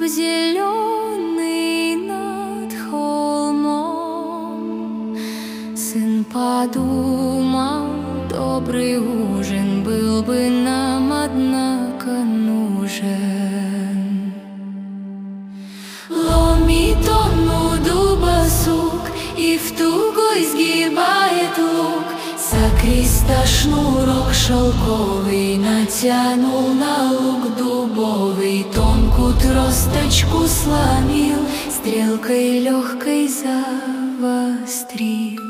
зеленый над холмом. Сын подумал, добрый ужин был бы нам, однако, нужен. Ломит он у дуба сук и в тугой сгибает лук. Сокриста шнурок шелковый натянул на лук дубовый, тонкую тросточку сломил, стрелкой легкой завострил.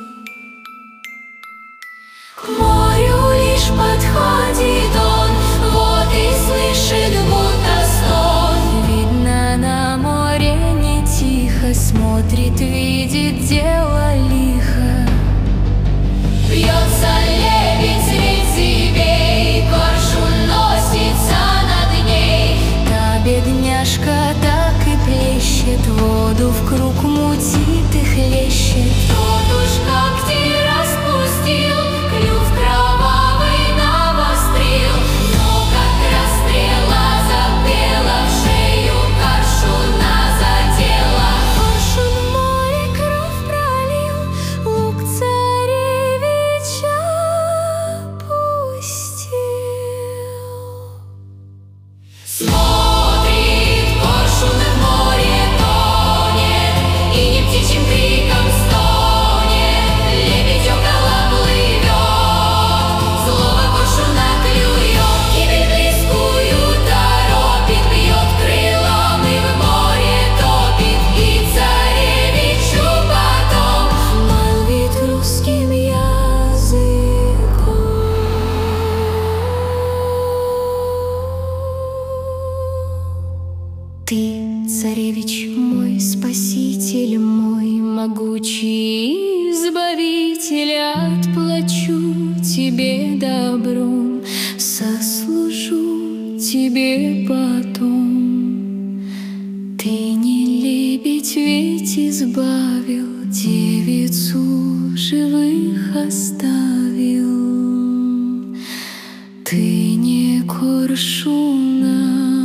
К морю лишь подходит он, вот и слышит будто стон. Видно, на море не тихо, смотрит, видит дело лихо. Бьется лебедь средь зыбей, коршун носится над ней. Та бедняжка так и плещет, воду в круг мутит и хлещет. Тот уж когти распустил, клюв кровавый навострил, но как расстрела запела, в шею коршуна задела. Коршун в море кровь пролил, лук царевича пустил. Смотрит коршун, в море тонет, и не птичьим криком стонет. Лебедь около плывет, злого коршуна клюет, гибель близкую торопит, бьет крылом и в море топит. И царевичу потом молвит русским языком: ты, царевич мой, спаситель мой, могучий избавитель, отплачу тебе добром, сослужу тебе потом. Ты не лебедь, ведь избавил, девицу живых оставил. Ты не коршуна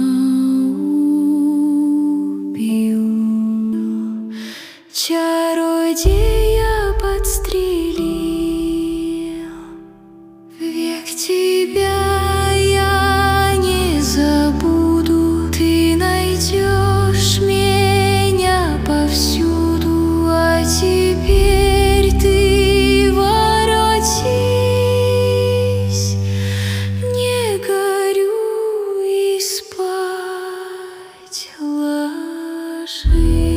убил. Чародея подстрелил, век тебя я не забуду. Ты найдешь меня повсюду, а теперь ты воротись, не горюй и спать ложись.